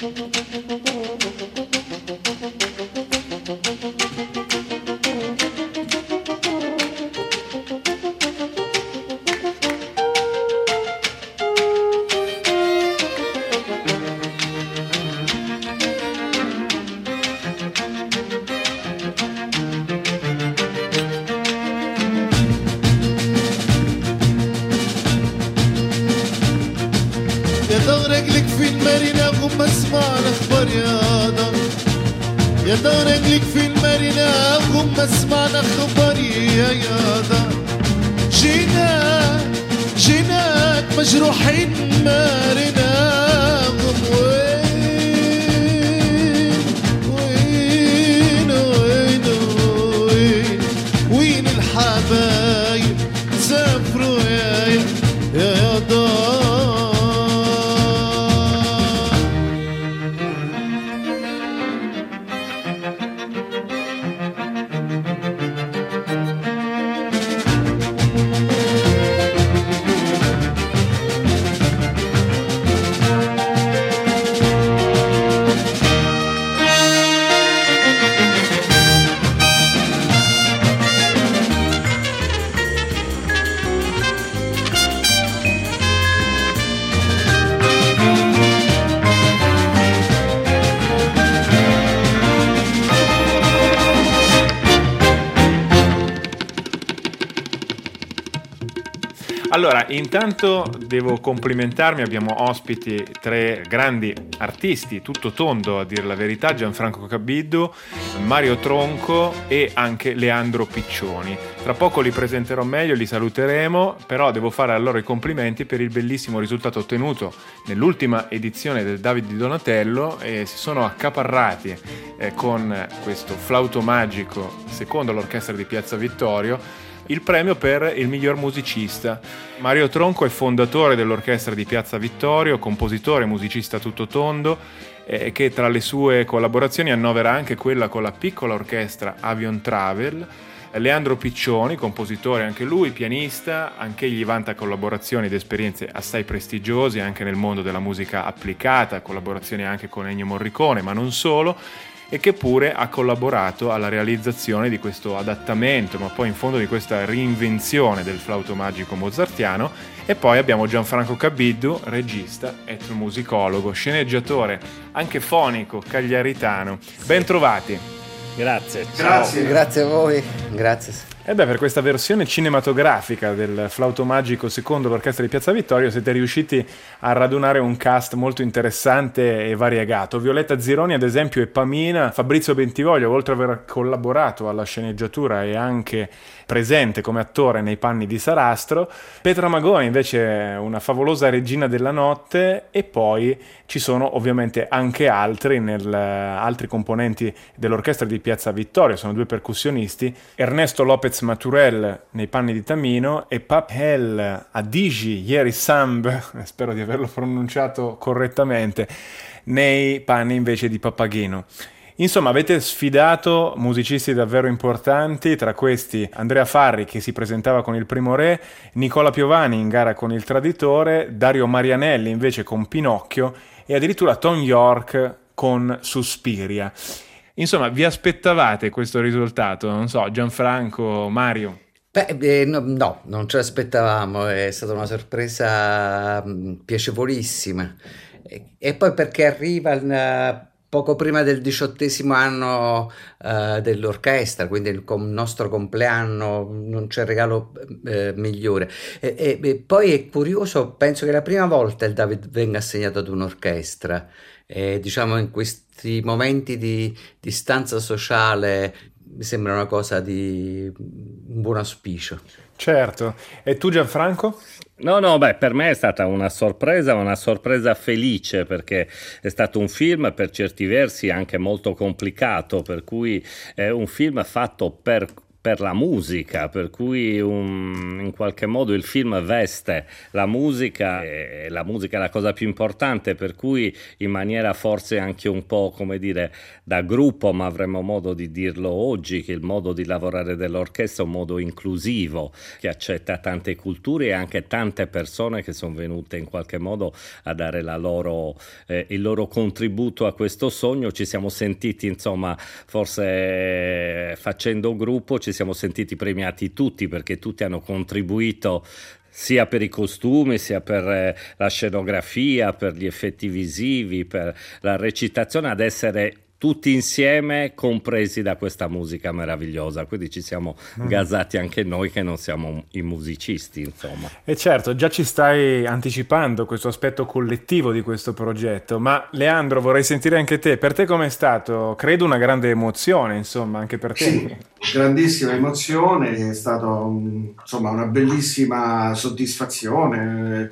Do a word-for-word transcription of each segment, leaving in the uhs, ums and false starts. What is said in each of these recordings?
يا دار رجلك في المارينا غم اسمع الاخبار يا دار يا دار رجلك في المارينا غم اسمع الاخبار يا يا دار جينا جيناك مجروحين مارينا غم وين وين وين وين وين الحبايب سافروا يا يا يا دار. Allora, intanto devo complimentarmi, abbiamo ospiti tre grandi artisti, tutto tondo a dire la verità, Gianfranco Cabiddu, Mario Tronco e anche Leandro Piccioni. Tra poco li presenterò meglio, li saluteremo, però devo fare a loro i complimenti per il bellissimo risultato ottenuto nell'ultima edizione del David di Donatello e si sono accaparrati eh, con questo flauto magico, secondo l'orchestra di Piazza Vittorio, il premio per il miglior musicista. Mario Tronco è fondatore dell'orchestra di Piazza Vittorio, compositore e musicista tutto tondo, eh, che tra le sue collaborazioni annovera anche quella con la piccola orchestra Avion Travel. Leandro Piccioni, compositore anche lui, pianista, anche egli vanta collaborazioni ed esperienze assai prestigiose anche nel mondo della musica applicata, collaborazioni anche con Ennio Morricone, ma non solo, e che pure ha collaborato alla realizzazione di questo adattamento, ma poi in fondo di questa reinvenzione del flauto magico mozartiano. E poi abbiamo Gianfranco Cabiddu, regista, etnomusicologo, sceneggiatore, anche fonico, cagliaritano. Ben trovati. Grazie. Grazie, grazie a voi. Grazie. E beh, per questa versione cinematografica del flauto magico secondo l'orchestra di Piazza Vittorio siete riusciti a radunare un cast molto interessante e variegato. Violetta Zironi ad esempio e Pamina, Fabrizio Bentivoglio, oltre ad aver collaborato alla sceneggiatura e anche presente come attore nei panni di Sarastro, Petra Magone invece una favolosa regina della notte, e poi ci sono ovviamente anche altri, nel, altri componenti dell'orchestra di Piazza Vittorio, sono due percussionisti, Ernesto Lopez Maturel nei panni di Tamino e Papel Adigi Yeri Samb, spero di averlo pronunciato correttamente, nei panni invece di Papageno. Insomma, avete sfidato musicisti davvero importanti, tra questi Andrea Farri che si presentava con Il Primo Re, Nicola Piovani in gara con Il Traditore, Dario Marianelli invece con Pinocchio e addirittura Tom York con Suspiria. Insomma, vi aspettavate questo risultato? Non so, Gianfranco, Mario? Beh, eh, no, no, non ce l'aspettavamo, è stata una sorpresa mh, piacevolissima. E, e poi perché arriva il, poco prima del diciottesimo anno uh, dell'orchestra, quindi il com- nostro compleanno, non c'è regalo eh, migliore. E, e, e poi è curioso, penso che la prima volta il David venga assegnato ad un'orchestra. E, diciamo in questi momenti di distanza sociale mi sembra una cosa di un buon auspicio. Certo. E tu Gianfranco? No, no, beh, per me è stata una sorpresa, una sorpresa felice, perché è stato un film per certi versi anche molto complicato, per cui è un film fatto per per la musica, per cui un, in qualche modo il film veste la musica, e la musica è la cosa più importante, per cui in maniera forse anche un po', come dire, da gruppo, ma avremo modo di dirlo oggi, che il modo di lavorare dell'orchestra è un modo inclusivo, che accetta tante culture e anche tante persone che sono venute in qualche modo a dare la loro, eh, il loro contributo a questo sogno. Ci siamo sentiti, insomma, forse facendo gruppo, ci siamo sentiti premiati tutti, perché tutti hanno contribuito sia per i costumi, sia per eh, la scenografia, per gli effetti visivi, per la recitazione, ad essere tutti insieme compresi da questa musica meravigliosa. Quindi ci siamo mm. gasati anche noi che non siamo i musicisti, insomma. E certo, già ci stai anticipando questo aspetto collettivo di questo progetto, ma Leandro, vorrei sentire anche te. Per te com'è stato? Credo una grande emozione, insomma, anche per te. Sì, grandissima emozione, è stata un, insomma, una bellissima soddisfazione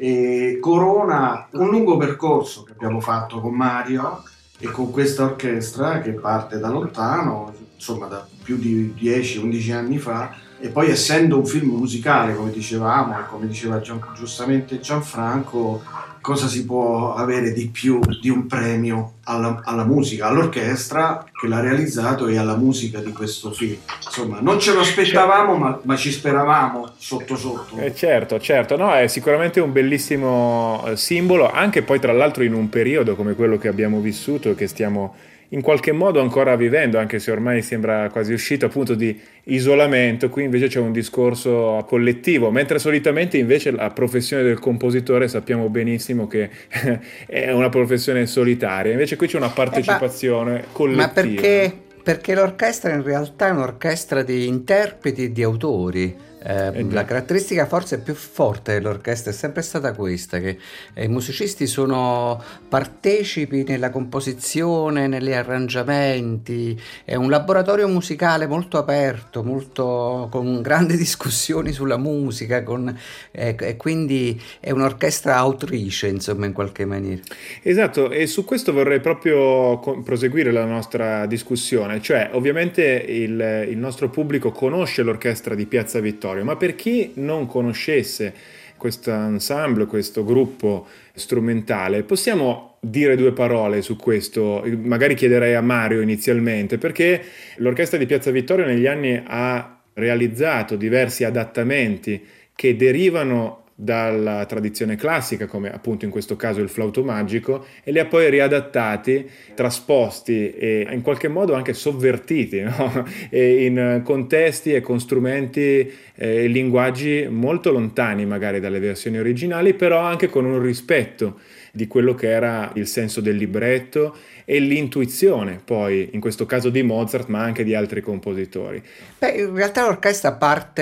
e corona un lungo percorso che abbiamo fatto con Mario e con questa orchestra che parte da lontano, insomma da più di dieci undici anni fa, e poi essendo un film musicale, come dicevamo e come diceva Gian, giustamente Gianfranco, cosa si può avere di più di un premio alla, alla musica, all'orchestra che l'ha realizzato e alla musica di questo film. Insomma, non ce lo aspettavamo, ma, ma ci speravamo sotto sotto. Eh certo, certo, no, è sicuramente un bellissimo eh, simbolo, anche poi tra l'altro in un periodo come quello che abbiamo vissuto e che stiamo in qualche modo ancora vivendo, anche se ormai sembra quasi uscito appunto di isolamento. Qui invece c'è un discorso collettivo, mentre solitamente invece la professione del compositore sappiamo benissimo che è una professione solitaria, invece qui c'è una partecipazione eh, ma, collettiva. Ma perché, perché l'orchestra in realtà è un'orchestra di interpreti e di autori. Eh, la caratteristica forse più forte dell'orchestra è sempre stata questa, che eh, i musicisti sono partecipi nella composizione, negli arrangiamenti, è un laboratorio musicale molto aperto, molto, con grandi discussioni sulla musica, con, eh, e quindi è un'orchestra autrice, insomma, in qualche maniera. Esatto, e su questo vorrei proprio co- proseguire la nostra discussione, cioè ovviamente il, il nostro pubblico conosce l'orchestra di Piazza Vittorio, ma per chi non conoscesse questo ensemble, questo gruppo strumentale, possiamo dire due parole su questo? Magari chiederei a Mario inizialmente, perché l'orchestra di Piazza Vittorio negli anni ha realizzato diversi adattamenti che derivano dalla tradizione classica, come appunto in questo caso il flauto magico, e li ha poi riadattati, trasposti e in qualche modo anche sovvertiti, no? E in contesti e con strumenti e linguaggi molto lontani magari dalle versioni originali, però anche con un rispetto di quello che era il senso del libretto e l'intuizione poi in questo caso di Mozart, ma anche di altri compositori. Beh, in realtà l'orchestra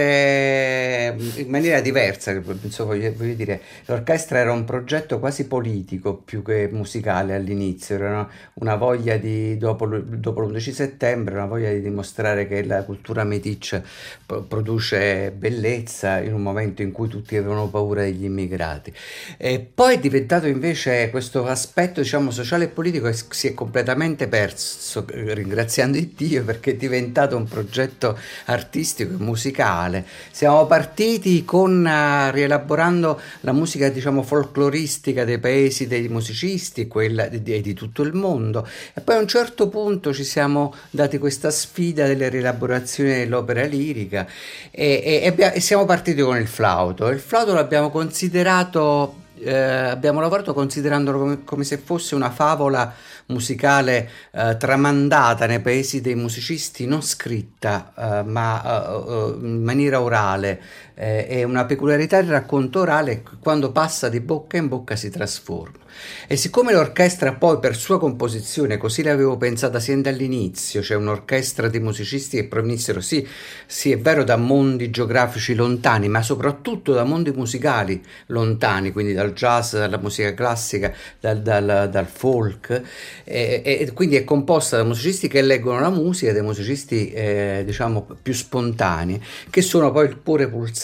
parte in maniera diversa, insomma, voglio dire, l'orchestra era un progetto quasi politico più che musicale all'inizio, era una, una voglia di, dopo, dopo l'undici settembre, una voglia di dimostrare che la cultura meticcia produce bellezza in un momento in cui tutti avevano paura degli immigrati. E poi è diventato invece questo aspetto, diciamo, sociale e politico, e si è completamente perso, ringraziando Dio, perché è diventato un progetto artistico e musicale. Siamo partiti con uh, rielaborando la musica, diciamo, folcloristica dei paesi dei musicisti, quella di, di, di tutto il mondo, e poi a un certo punto ci siamo dati questa sfida delle rielaborazioni dell'opera lirica e, e, e, abbia, e siamo partiti con il flauto. Il flauto l'abbiamo considerato Eh, abbiamo lavorato considerandolo come, come se fosse una favola musicale eh, tramandata nei paesi dei musicisti, non scritta eh, ma eh, in maniera orale. Eh, è una peculiarità del racconto orale, quando passa di bocca in bocca si trasforma. E siccome l'orchestra poi per sua composizione, così l'avevo pensata sin dall'inizio, c'è un'orchestra di musicisti che provenissero sì, sì è vero da mondi geografici lontani, ma soprattutto da mondi musicali lontani, quindi dal jazz, dalla musica classica, dal, dal, dal folk, e, e quindi è composta da musicisti che leggono la musica, dei musicisti eh, diciamo più spontanei, che sono poi il cuore pulsante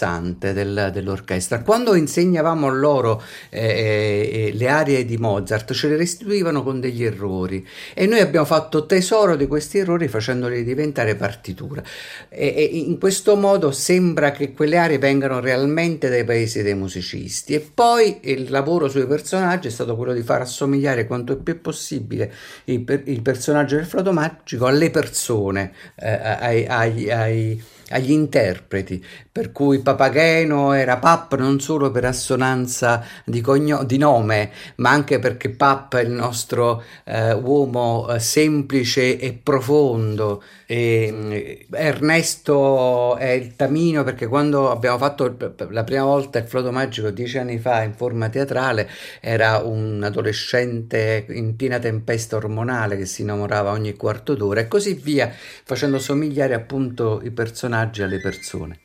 pulsante del, dell'orchestra. Quando insegnavamo loro eh, eh, le arie di Mozart, ce le restituivano con degli errori e noi abbiamo fatto tesoro di questi errori facendoli diventare partitura. E, e in questo modo sembra che quelle arie vengano realmente dai paesi dei musicisti. E poi il lavoro sui personaggi è stato quello di far assomigliare quanto più possibile il, per, il personaggio del flauto magico alle persone, eh, ai, ai, ai, agli interpreti, per cui Papageno era Pap non solo per assonanza di, cogno- di nome, ma anche perché Pap è il nostro eh, uomo eh, semplice e profondo. E, eh, Ernesto è il Tamino, perché quando abbiamo fatto la prima volta il flauto magico dieci anni fa in forma teatrale era un adolescente in piena tempesta ormonale che si innamorava ogni quarto d'ora e così via, facendo somigliare appunto i personaggi alle persone.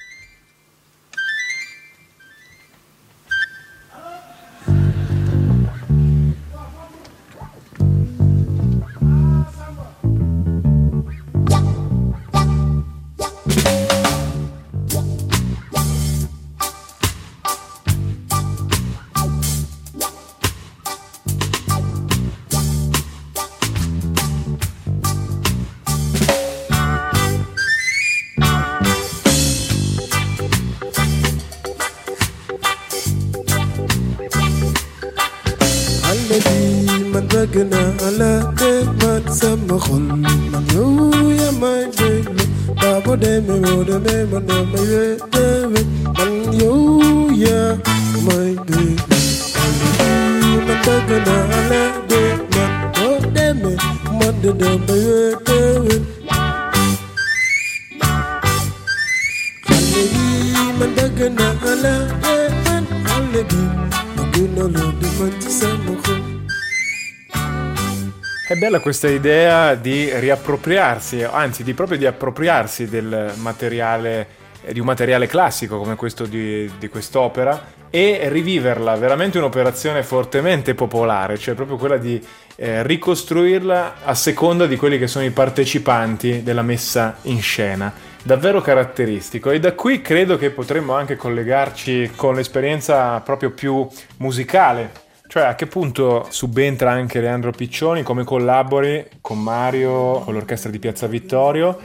Gana ala de man sama khol man yo ya mai de ba bo de me bo de me man de me de man yo ya mai de man ta gana ala de man bo de me man de de me de man ta gana ala de man ala de guna lo de man sama khol. È bella questa idea di riappropriarsi, anzi di proprio di appropriarsi del materiale, di un materiale classico come questo di, di quest'opera e riviverla, veramente un'operazione fortemente popolare, cioè proprio quella di eh, ricostruirla a seconda di quelli che sono i partecipanti della messa in scena. Davvero caratteristico, e da qui credo che potremmo anche collegarci con l'esperienza proprio più musicale. Cioè, a che punto subentra anche Leandro Piccioni, come collabori con Mario, con l'orchestra di Piazza Vittorio?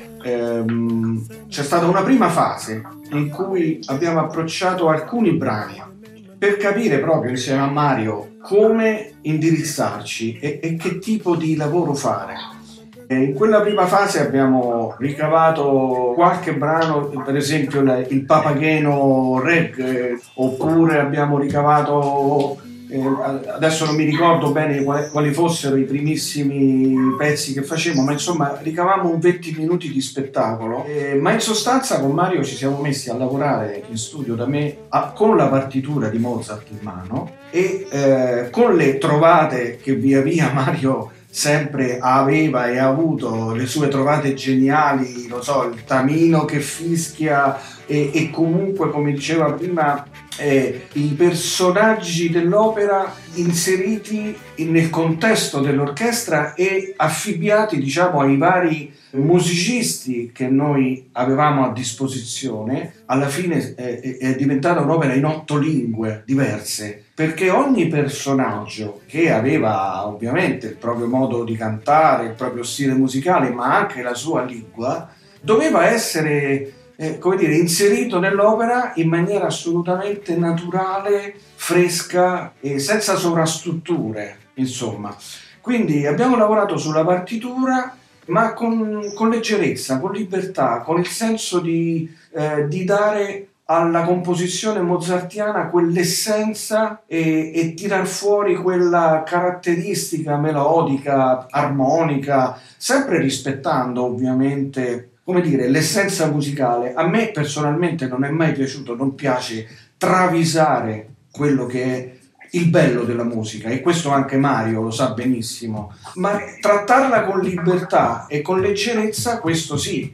Ehm, c'è stata una prima fase in cui abbiamo approcciato alcuni brani per capire proprio insieme a Mario come indirizzarci e, e che tipo di lavoro fare. E in quella prima fase abbiamo ricavato qualche brano, per esempio il Papageno Reg, oppure abbiamo ricavato... Eh, adesso non mi ricordo bene quali, quali fossero i primissimi pezzi che facevamo, ma insomma ricavamo un venti minuti di spettacolo, eh, ma in sostanza con Mario ci siamo messi a lavorare in studio da me a, con la partitura di Mozart in mano e eh, con le trovate che via via Mario sempre aveva e ha avuto, le sue trovate geniali, lo so, il Tamino che fischia e, e comunque, come diceva prima, eh, i personaggi dell'opera inseriti nel contesto dell'orchestra e affibbiati, diciamo, ai vari musicisti che noi avevamo a disposizione. Alla fine eh, è diventata un'opera in otto lingue diverse, perché ogni personaggio, che aveva ovviamente il proprio modo di cantare, il proprio stile musicale, ma anche la sua lingua, doveva essere eh, come dire, inserito nell'opera in maniera assolutamente naturale, fresca e senza sovrastrutture, insomma. Quindi abbiamo lavorato sulla partitura, ma con, con leggerezza, con libertà, con il senso di, eh, di dare alla composizione mozartiana quell'essenza e, e tirar fuori quella caratteristica melodica, armonica, sempre rispettando ovviamente, come dire, l'essenza musicale. A me personalmente non è mai piaciuto, non piace travisare quello che è il bello della musica, e questo anche Mario lo sa benissimo, ma trattarla con libertà e con leggerezza, questo sì.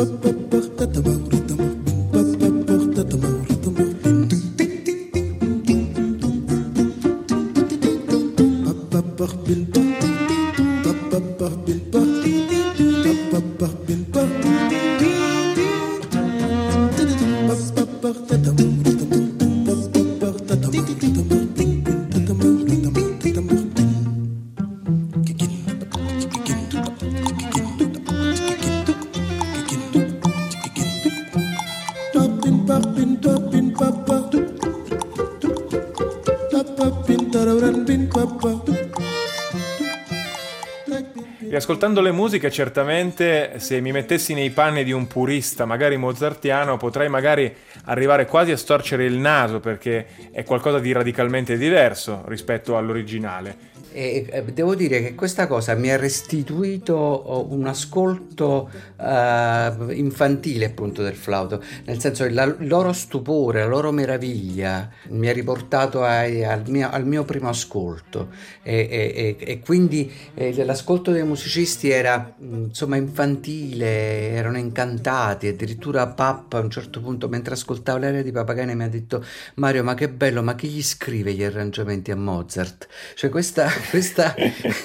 Riascoltando le musiche, certamente se mi mettessi nei panni di un purista, magari mozartiano, potrei magari arrivare quasi a storcere il naso, perché è qualcosa di radicalmente diverso rispetto all'originale. E eh, devo dire che questa cosa mi ha restituito un ascolto eh, infantile appunto del flauto, nel senso che la, il loro stupore, la loro meraviglia mi ha riportato ai, al, mio, al mio primo ascolto e, e, e quindi eh, l'ascolto dei musicisti era insomma infantile, erano incantati, addirittura Pappa a un certo punto mentre ascoltavo l'aria di Papageno mi ha detto: Mario, ma che bello, ma chi gli scrive gli arrangiamenti a Mozart? Cioè questa Questa,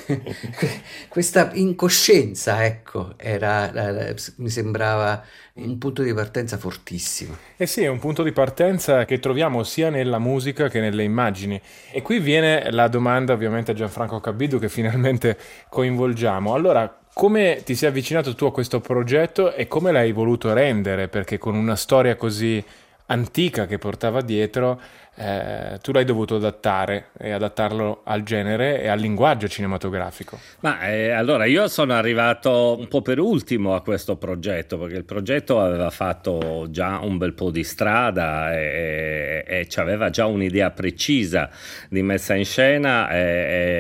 questa incoscienza, ecco, era, mi sembrava un punto di partenza fortissimo. Eh sì, è un punto di partenza che troviamo sia nella musica che nelle immagini. E qui viene la domanda ovviamente a Gianfranco Cabiddu, che finalmente coinvolgiamo. Allora, come ti sei avvicinato tu a questo progetto e come l'hai voluto rendere? Perché con una storia così antica che portava dietro, eh, tu l'hai dovuto adattare e adattarlo al genere e al linguaggio cinematografico. Ma eh, allora io sono arrivato un po' per ultimo a questo progetto, perché il progetto aveva fatto già un bel po' di strada e, e, e aveva già un'idea precisa di messa in scena e,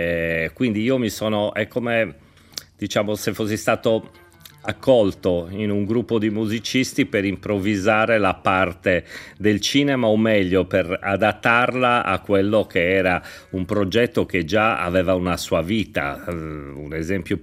e quindi io mi sono, è come diciamo se fossi stato accolto in un gruppo di musicisti per improvvisare la parte del cinema, o meglio per adattarla a quello che era un progetto che già aveva una sua vita. Un esempio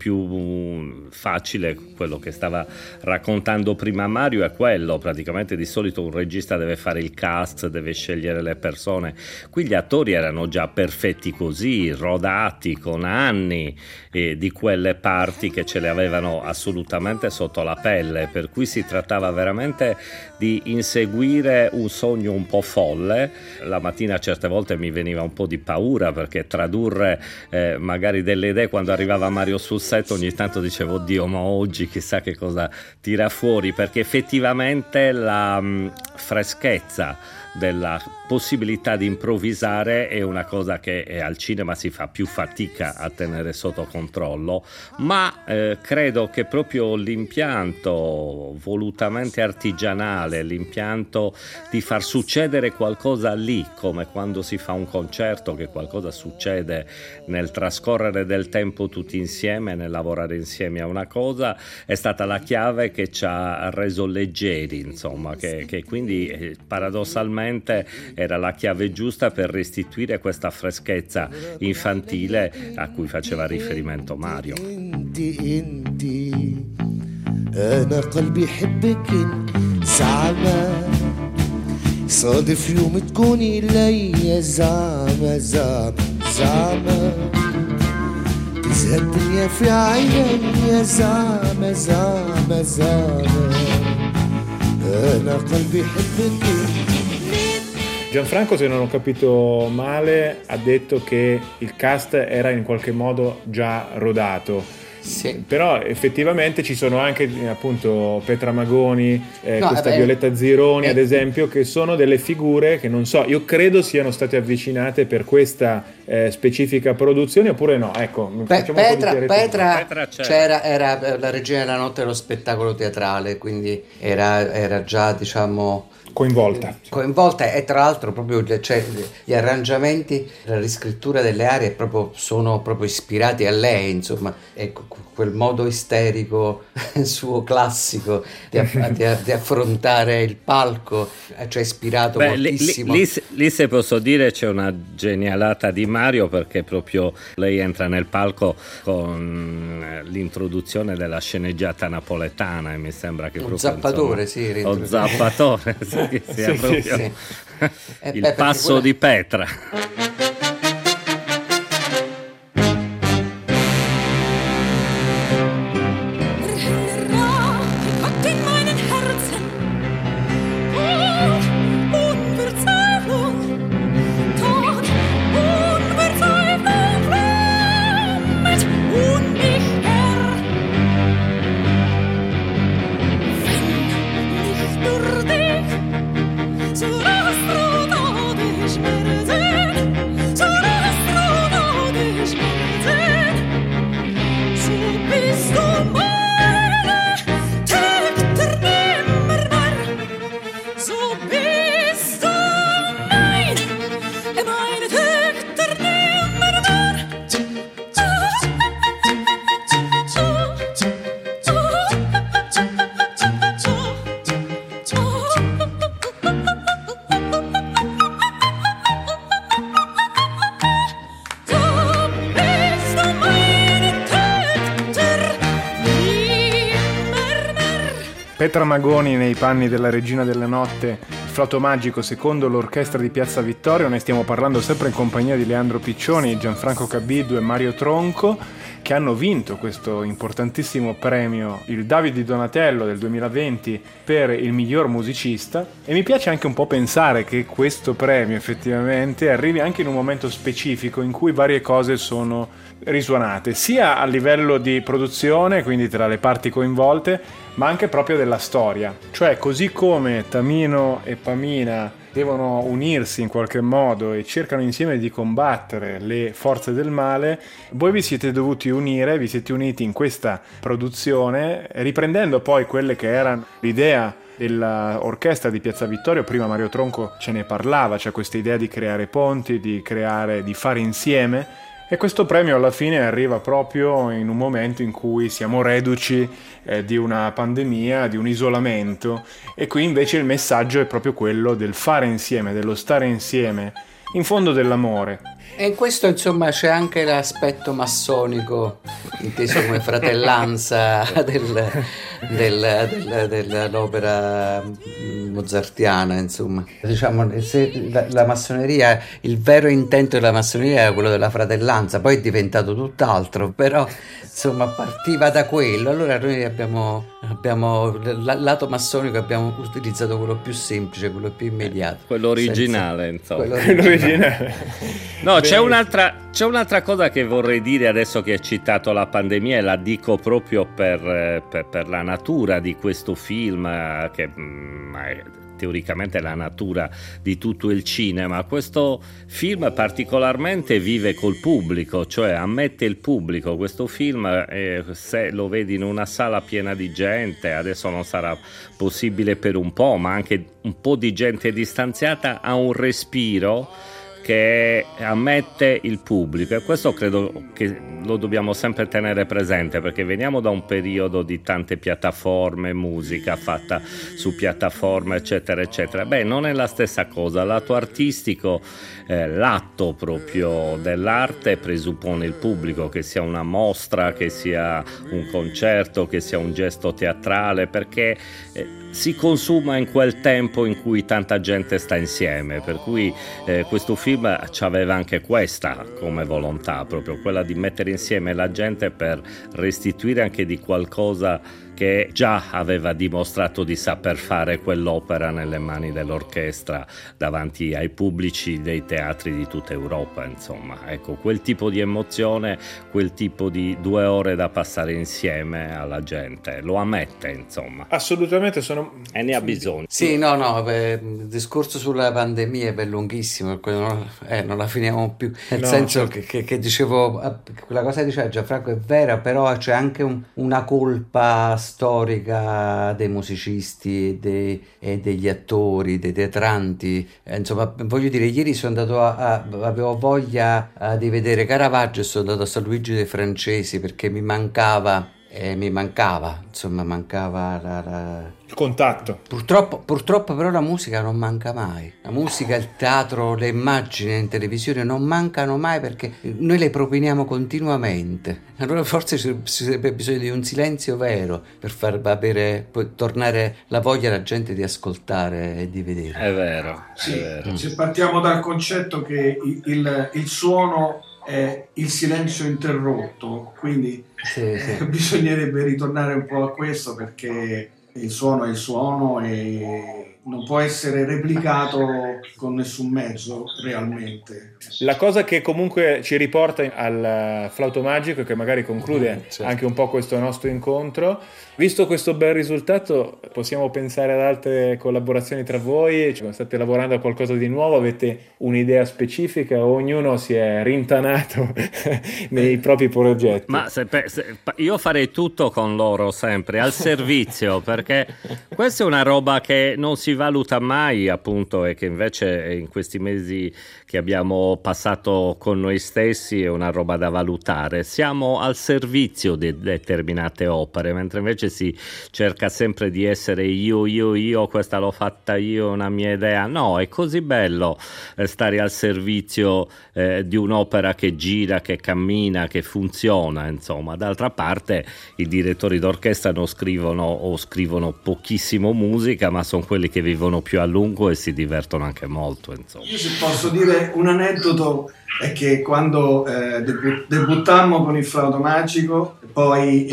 più facile, quello che stava raccontando prima Mario, è quello, praticamente di solito un regista deve fare il cast, deve scegliere le persone. Qui gli attori erano già perfetti così, rodati con anni eh, di quelle parti che ce le avevano assolutamente sotto la pelle, per cui si trattava veramente di inseguire un sogno un po' folle. La mattina certe volte mi veniva un po' di paura, perché tradurre eh, magari delle idee, quando arrivava Mario sul set ogni tanto dicevo: oddio, ma oggi chissà che cosa tira fuori, perché effettivamente la mh, freschezza della possibilità di improvvisare è una cosa che al cinema si fa più fatica a tenere sotto controllo, ma eh, credo che proprio l'impianto volutamente artigianale, l'impianto di far succedere qualcosa lì, come quando si fa un concerto, che qualcosa succede nel trascorrere del tempo tutti insieme, nel lavorare insieme a una cosa, è stata la chiave che ci ha reso leggeri, insomma, che, che quindi eh, paradossalmente era la chiave giusta per restituire questa freschezza infantile a cui faceva riferimento Mario. أنا قلبي يحبك زعما صادف يوم تكوني ليا زعما زعما زعما تزهى الدنيا في عيني زعما زعما زعما أنا قلبي يحبك. Gianfranco, se non ho capito male, ha detto che il cast era in qualche modo già rodato. Sì. Però effettivamente ci sono anche appunto Petra Magoni, eh, no, questa eh, Violetta Zironi eh, ad esempio, che sono delle figure che non so, io credo siano state avvicinate per questa eh, specifica produzione, oppure no? Ecco, Pe- facciamo un po' di Petra, chiarezza. Petra Petra c'era. c'era, era la regina della notte dello spettacolo teatrale, quindi era, era già diciamo coinvolta. coinvolta e tra l'altro proprio cioè, gli arrangiamenti, la riscrittura delle arie proprio, sono proprio ispirati a lei, insomma, ecco, quel modo isterico suo classico di, aff- di, di affrontare il palco ci ha ispirato Beh, moltissimo. Lì, lì, lì se posso dire c'è una genialata di Mario, perché proprio lei entra nel palco con l'introduzione della sceneggiata napoletana e mi sembra che un proprio, zappatore, insomma, sì, o zappatore, sì, che sia Sì, proprio sì, Eh, il beh, passo quella- di Petra. Petra Magoni nei panni della Regina della Notte, il flauto magico secondo l'orchestra di Piazza Vittorio. Ne stiamo parlando sempre in compagnia di Leandro Piccioni, Gianfranco Cabiddu e Mario Tronco, che hanno vinto questo importantissimo premio, il David di Donatello del duemilaventi, per il miglior musicista. E mi piace anche un po' pensare che questo premio effettivamente arrivi anche in un momento specifico in cui varie cose sono risuonate, sia a livello di produzione, quindi tra le parti coinvolte, ma anche proprio della storia. Cioè, così come Tamino e Pamina devono unirsi in qualche modo e cercano insieme di combattere le forze del male, voi vi siete dovuti unire, vi siete uniti in questa produzione, riprendendo poi quelle che erano l'idea dell'orchestra di Piazza Vittorio. Prima Mario Tronco ce ne parlava, c'è questa idea di creare ponti, di creare, di fare insieme. E questo premio alla fine arriva proprio in un momento in cui siamo reduci eh, di una pandemia, di un isolamento, e qui invece il messaggio è proprio quello del fare insieme, dello stare insieme, in fondo dell'amore. E in questo insomma c'è anche l'aspetto massonico, inteso come fratellanza del, del, del, dell'opera mozartiana, insomma. Diciamo, se la, la massoneria, il vero intento della massoneria era quello della fratellanza, poi è diventato tutt'altro, però insomma partiva da quello. Allora noi abbiamo, abbiamo l- lato massonico abbiamo utilizzato quello più semplice, quello più immediato. Quello originale, senza, insomma. Quello Originale. No, c'è un'altra, c'è un'altra cosa che vorrei dire adesso che hai citato la pandemia, e la dico proprio per, per, per la natura di questo film, che mh, è teoricamente la natura di tutto il cinema. Questo film particolarmente vive col pubblico, cioè ammette il pubblico. Questo film, eh, se lo vedi in una sala piena di gente, adesso non sarà possibile per un po', ma anche un po' di gente distanziata, ha un respiro che ammette il pubblico, e questo credo che lo dobbiamo sempre tenere presente, perché veniamo da un periodo di tante piattaforme, musica fatta su piattaforme eccetera eccetera. Beh, non è la stessa cosa. L'atto artistico, eh, l'atto proprio dell'arte presuppone il pubblico, che sia una mostra, che sia un concerto, che sia un gesto teatrale, perché eh, si consuma in quel tempo in cui tanta gente sta insieme, per cui eh, questo film ci aveva anche questa come volontà, proprio quella di mettere insieme la gente per restituire anche di qualcosa che già aveva dimostrato di saper fare quell'opera nelle mani dell'orchestra davanti ai pubblici dei teatri di tutta Europa. Insomma, ecco, quel tipo di emozione, quel tipo di due ore da passare insieme alla gente, lo ammette, insomma. Assolutamente, sono... E ne ha bisogno. Sì, no, no, beh, il discorso sulla pandemia è lunghissimo, non, eh, non la finiamo più, nel No, senso certo. che, che, che dicevo, quella cosa che diceva Gianfranco è vera, però c'è anche un, una colpa storica dei musicisti e, dei, e degli attori, dei teatranti. Eh, insomma, voglio dire, ieri sono andato a, a avevo voglia a, di vedere Caravaggio e sono andato a San Luigi dei Francesi perché mi mancava. E mi mancava, insomma, mancava la, la... il contatto. Purtroppo, purtroppo però la musica non manca mai. La musica, il teatro, le immagini in televisione non mancano mai perché noi le propiniamo continuamente. Allora forse ci sarebbe bisogno di un silenzio vero per far avere, poi tornare la voglia alla gente di ascoltare e di vedere. È vero, Sì, è vero. se partiamo dal concetto che il, il, il suono è il silenzio interrotto, quindi Sì, sì. eh, bisognerebbe ritornare un po' a questo perché il suono è il suono e non può essere replicato con nessun mezzo realmente. La cosa che comunque ci riporta al flauto magico e che magari conclude Mm, certo. anche un po' questo nostro incontro, visto questo bel risultato, possiamo pensare ad altre collaborazioni tra voi? Cioè, state lavorando a qualcosa di nuovo? Avete un'idea specifica o ognuno si è rintanato nei propri progetti? Ma se, se, io farei tutto con loro sempre, al servizio, perché questa è una roba che non si valuta mai, appunto, e che invece in questi mesi che abbiamo passato con noi stessi è una roba da valutare. Siamo al servizio di determinate opere, mentre invece si cerca sempre di essere io, io, io, questa l'ho fatta io, una mia idea. No, è così bello eh, stare al servizio eh, di un'opera che gira, che cammina, che funziona, insomma. D'altra parte i direttori d'orchestra non scrivono o scrivono pochissimo musica, ma sono quelli che vivono più a lungo e si divertono anche molto, insomma. Io se posso dire un aneddoto è che quando eh, debu- debuttammo con il flauto magico, poi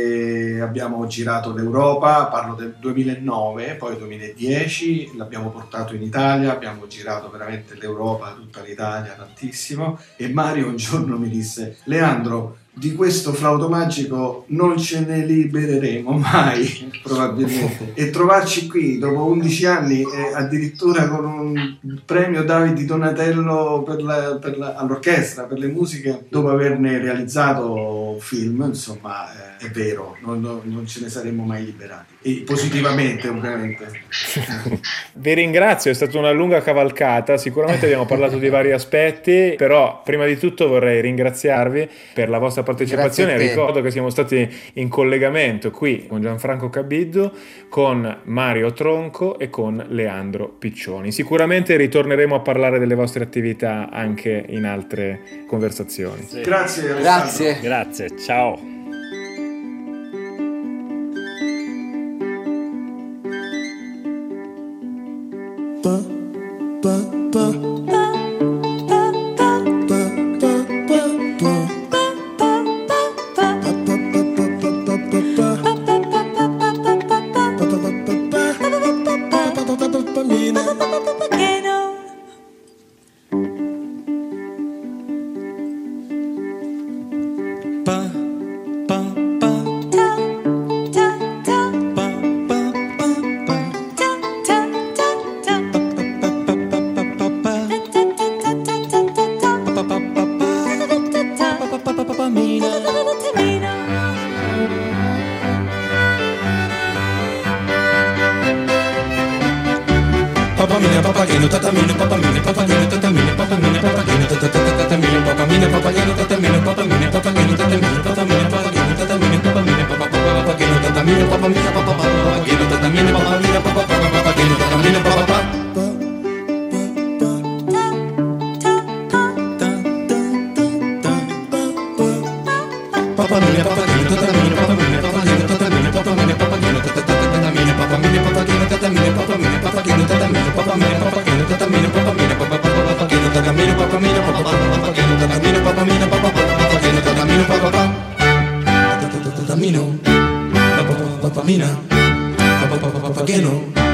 eh, abbiamo girato l'Europa, parlo del duemilanove, poi duemiladieci, l'abbiamo portato in Italia, abbiamo girato veramente l'Europa, tutta l'Italia, tantissimo, e Mario un giorno mi disse: Leandro, di questo flauto magico non ce ne libereremo mai, probabilmente. E trovarci qui dopo undici anni, eh, addirittura con un premio David di Donatello per la, per la, all'orchestra, per le musiche, dopo averne realizzato film, insomma, eh, è vero, non, non, non ce ne saremmo mai liberati. E positivamente, ovviamente. Vi ringrazio, è stata una lunga cavalcata, sicuramente abbiamo parlato di vari aspetti, però prima di tutto vorrei ringraziarvi per la vostra partecipazione. Ricordo che siamo stati in collegamento qui con Gianfranco Cabiddu, con Mario Tronco e con Leandro Piccioni. Sicuramente ritorneremo a parlare delle vostre attività anche in altre conversazioni. Sì. Grazie, Alessandro. Grazie. Grazie, ciao. Pa, pa, pa. Papamino, papamina, papapapapageno.